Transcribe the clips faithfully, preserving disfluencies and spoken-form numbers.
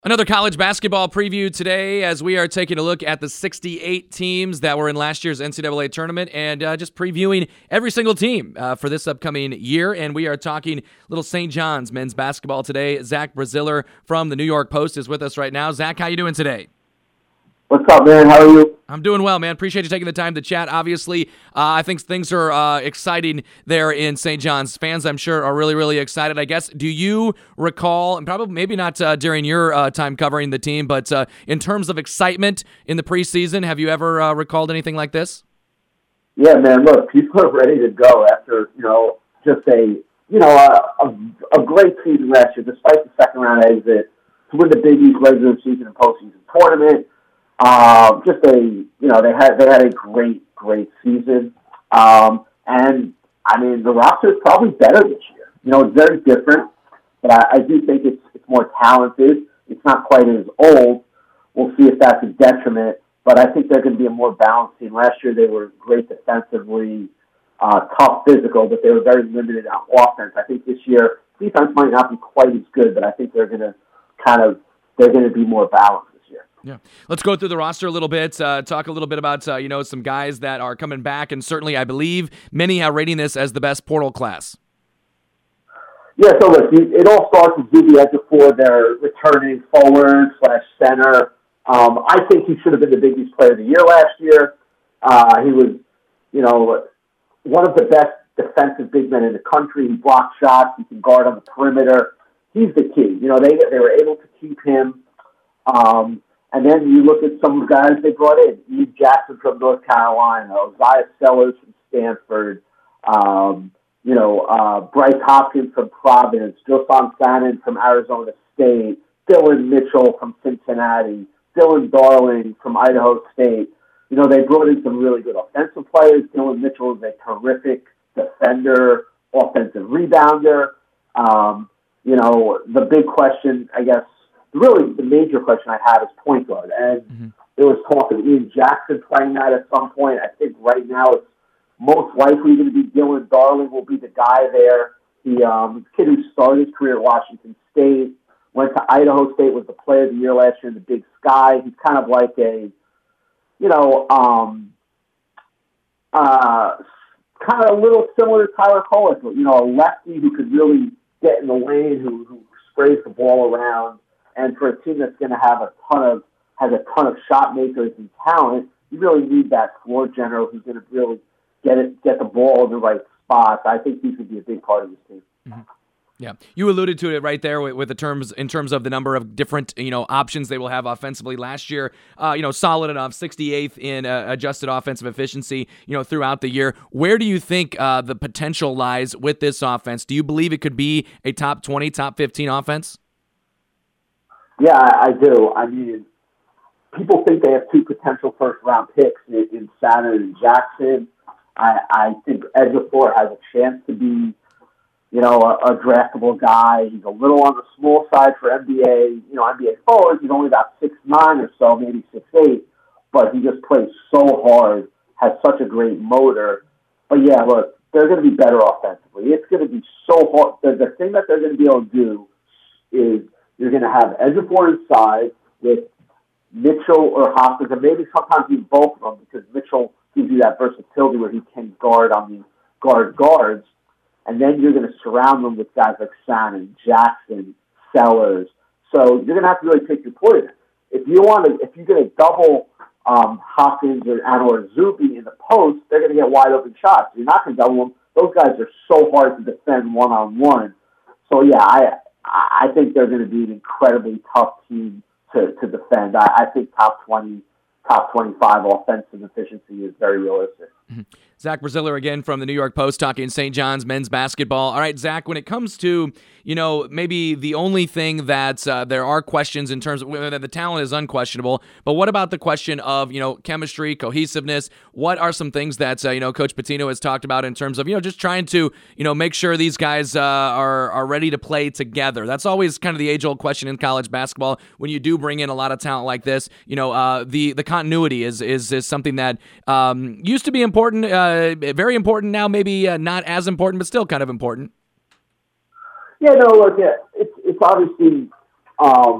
Another college basketball preview today as we are taking a look at the sixty-eight teams that were in last year's N C double A tournament and uh, just previewing every single team uh, for this upcoming year. And we are talking little Saint John's men's basketball today. Zach Braziller from the New York Post is with us right now. Zach, how you doing today? What's up, man? How are you? I'm doing well, man. Appreciate you taking the time to chat. Obviously, uh, I think things are uh, exciting there in Saint John's. Fans, I'm sure, are really, really excited. I guess, do you recall, and probably maybe not uh, during your uh, time covering the team, but uh, in terms of excitement in the preseason, have you ever uh, recalled anything like this? Yeah, man. Look, people are ready to go after, you know, just a, you know, a, a, a great season last year, despite the second round exit, to win the Big East regular season and postseason tournament. Uh, just a, you know, they had they had a great, great season. Um, and, I mean, the roster is probably better this year. You know, it's very different, but I, I do think it's it's more talented. It's not quite as old. We'll see if that's a detriment, but I think they're going to be a more balanced team. Last year they were great defensively, uh, tough physical, but they were very limited on offense. I think this year defense might not be quite as good, but I think they're going to kind of, they're going to be more balanced. Yeah. Let's go through the roster a little bit, uh, talk a little bit about, uh, you know, some guys that are coming back, and certainly I believe many are rating this as the best portal class. Yeah, so look, it all starts with Zuby Ejiofor, their returning forward slash center. Um, I think he should have been the Big East Player of the Year last year. Uh, he was, you know, one of the best defensive big men in the country. He blocks shots. He can guard on the perimeter. He's the key. You know, they they were able to keep him. Um, And then you look at some of the guys they brought in. Eve Jackson from North Carolina, Isaiah Sellers from Stanford, um, you know, uh, Bryce Hopkins from Providence, Josan Fannin from Arizona State, Dylan Mitchell from Cincinnati, Dylan Darling from Idaho State. You know, they brought in some really good offensive players. Dylan Mitchell is a terrific defender, offensive rebounder. Um, you know, the big question, I guess, really, the major question I have is point guard. And mm-hmm. there was talk of Ian Jackson playing that at some point. I think right now it's most likely going to be Dylan Darling will be the guy there. The um, kid who started his career at Washington State, went to Idaho State, was the player of the year last year in the Big Sky. He's kind of like a, you know, um, uh, kind of a little similar to Tyler Kolek, you know, a lefty who could really get in the lane, who, who sprays the ball around. And for a team that's going to have a ton of has a ton of shot makers and talent, you really need that floor general who's going to really get it, get the ball in the right spots. I think he could be a big part of this team. Mm-hmm. Yeah, you alluded to it right there with, with the terms in terms of the number of different you know options they will have offensively. Last year, uh, you know, solid enough, sixty-eighth in uh, adjusted offensive efficiency, you know, throughout the year. Where do you think uh, the potential lies with this offense? Do you believe it could be a top twenty, top fifteen offense? Yeah, I, I do. I mean, people think they have two potential first-round picks in, in Fannin and Jackson. I, I think Ejiofor has a chance to be, you know, a, a draftable guy. He's a little on the small side for N B A. You know, N B A forwards, he's only about six nine or so, maybe six eight, but he just plays so hard, has such a great motor. But, yeah, look, they're going to be better offensively. It's going to be so hard. The, the thing that they're going to be able to do is you're going to have Ejiofor inside with Mitchell or Hopkins, and maybe sometimes even both of them, because Mitchell gives you that versatility where he can guard on the guard guards. And then you're going to surround them with guys like Fannin, Jackson, Sellers. So you're going to have to really pick your poison. If you want to, if you're going to double um, Hopkins or, and or Zuby in the post, they're going to get wide open shots. You're not going to double them. Those guys are so hard to defend one on one. So yeah, I. I think they're going to be an incredibly tough team to, to defend. I, I think top twenty, top twenty-five offensive efficiency is very realistic. Mm-hmm. Zach Braziller again from the New York Post talking Saint John's men's basketball. All right, Zach, when it comes to, you know, maybe the only thing that uh, there are questions in terms of whether the talent is unquestionable, but what about the question of, you know, chemistry, cohesiveness? What are some things that, uh, you know, Coach Pitino has talked about in terms of, you know, just trying to, you know, make sure these guys uh, are, are ready to play together? That's always kind of the age-old question in college basketball. When you do bring in a lot of talent like this, you know, uh, the, the continuity is, is, is something that um, used to be important, uh, Uh, very important now, maybe uh, not as important, but still kind of important. Yeah, no, look, yeah, it's it's obviously um,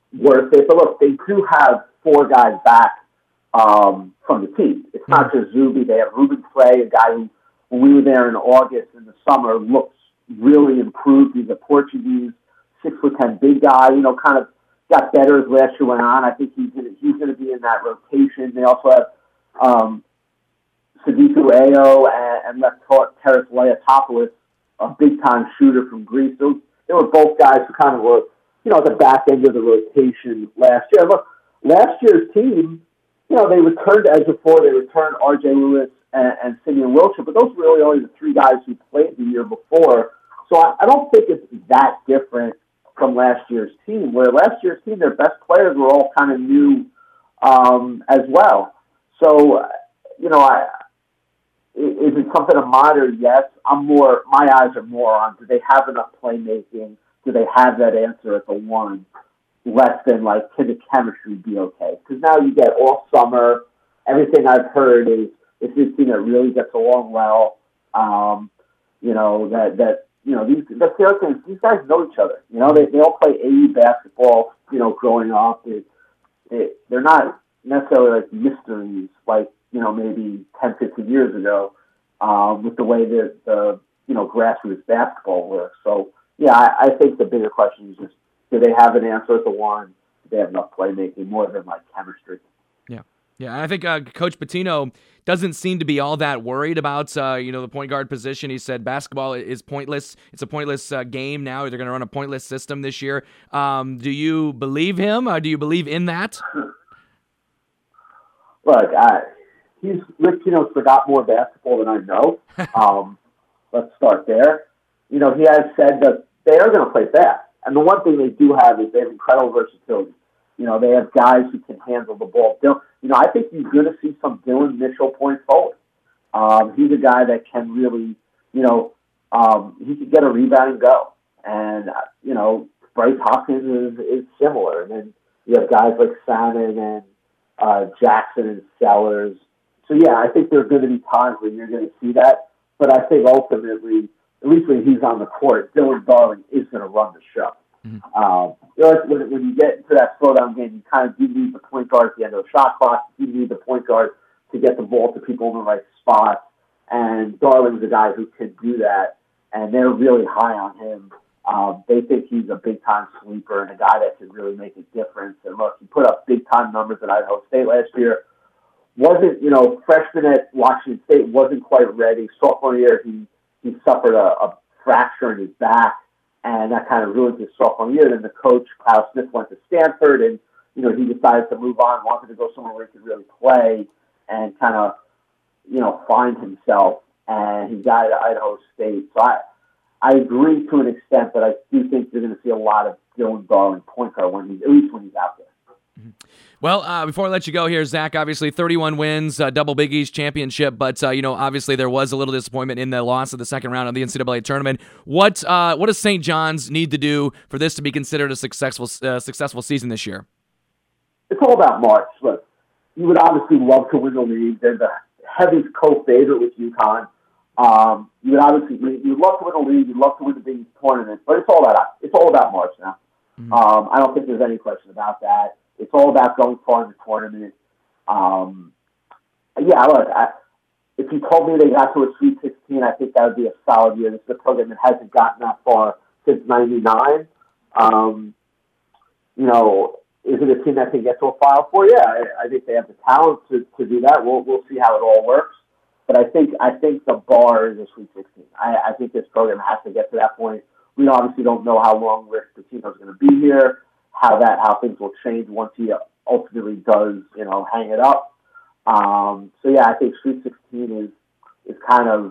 worth it. But look, they do have four guys back um, from the team. It's not just Zuby. They have Ruben Frey, a guy who, when we were there in August in the summer, looks really improved. He's a Portuguese, six foot ten big guy. You know, kind of got better as last year went on. I think he's gonna, he's going to be in that rotation. They also have um, Sadiku Ayo and, and left Teres Leotopoulos, a big time shooter from Greece. So they were both guys who kind of were, you know, at the back end of the rotation last year. Look, last year's team, you know, they returned Ejiofor, they returned R J Lewis and, and Simeon Wilshire, but those were really only the three guys who played the year before. So I, I don't think it's that different from last year's team, where last year's team, their best players were all kind of new um, as well. So, you know, I, is it something to monitor? Yes. I'm more, my eyes are more on, do they have enough playmaking? Do they have that answer at the one? Less than, like, can the chemistry be okay? Because now you get all summer, everything I've heard is it's this team that really gets along well. Um, you know, that, that, you know, these, that's the other thing. These guys know each other. You know, they, they all play A U basketball, you know, growing up. It, it, they're not necessarily like mysteries like, you know, maybe ten, fifteen years ago um, with the way that the, you know, grassroots basketball works. So, yeah, I, I think the bigger question is just, do they have an answer at the one? Do they have enough playmaking more than, like, chemistry? Yeah. Yeah, and I think uh, Coach Pitino doesn't seem to be all that worried about, uh, you know, the point guard position. He said basketball is pointless. It's a pointless uh, game now. They're going to run a pointless system this year. Um, do you believe him? Uh, do you believe in that? Look, I, he's Rick Pitino's forgot more basketball than I know. Um, let's start there. You know, he has said that they are going to play fast. And the one thing they do have is they have incredible versatility. You know, they have guys who can handle the ball. You know, I think you're going to see some Dylan Mitchell point forward. Um, he's a guy that can really, you know, um, he could get a rebound and go. And, uh, you know, Bryce Hopkins is, is similar. And then you have guys like Salmon and uh, Jackson and Sellers. So, yeah, I think there are going to be times when you're going to see that. But I think ultimately, at least when he's on the court, Dylan Darling is going to run the show. Mm-hmm. Um, you know, when, when you get into that slowdown game, you kind of do need the point guard at the end of the shot clock. You need the point guard to get the ball to people in the right spots. And Darling's a guy who can do that, and they're really high on him. Um, they think he's a big-time sleeper and a guy that can really make a difference. And look, he put up big-time numbers at Idaho State last year. Wasn't, you know, freshman at Washington State, wasn't quite ready. Sophomore year, he, he suffered a, a fracture in his back. And that kind of ruined his sophomore year. Then the coach, Kyle Smith, went to Stanford, and, you know, he decided to move on, wanted to go somewhere where he could really play and kind of, you know, find himself. And he got to Idaho State. So I, I agree to an extent, but I do think you're going to see a lot of Dylan Darling point guard when he's, at least when he's out there. Well, uh, before I let you go here, Zach, obviously thirty-one wins, uh, double Big East championship, but, uh, you know, obviously there was a little disappointment in the loss of the second round of the N C double A tournament. What uh, what does Saint John's need to do for this to be considered a successful uh, successful season this year? It's all about March. Look, you would obviously love to win the league. They're the heavy co-favorite with UConn. Um, you would obviously you'd love to win the league. You'd love to win the Big East tournament, but it's all about it's all about March now. Mm-hmm. Um, I don't think there's any question about that. It's all about going far in the tournament. Um, yeah, look, I, if you told me they got to a Sweet sixteen, I think that would be a solid year. This is a program that hasn't gotten that far since ninety-nine. Um, you know, is it a team that can get to a Final Four? Yeah, I, I think they have the talent to, to do that. We'll we'll see how it all works. But I think I think the bar is a Sweet sixteen. I, I think this program has to get to that point. We obviously don't know how long Rick Pitino is going to be here. How that how things will change once he ultimately does, you know, hang it up. Um, so yeah, I think Sweet sixteen is is kind of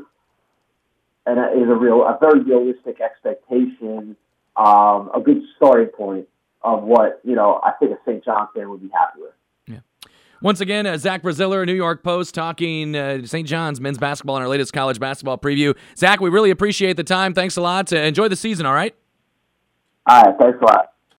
and is a real a very realistic expectation, um, a good starting point of what, you know, I think a Saint John fan would be happy with. Yeah. Once again, uh, Zach Braziller, New York Post, talking uh, Saint John's men's basketball in our latest college basketball preview. Zach, we really appreciate the time. Thanks a lot. Uh, enjoy the season. All right. All right. Thanks a lot.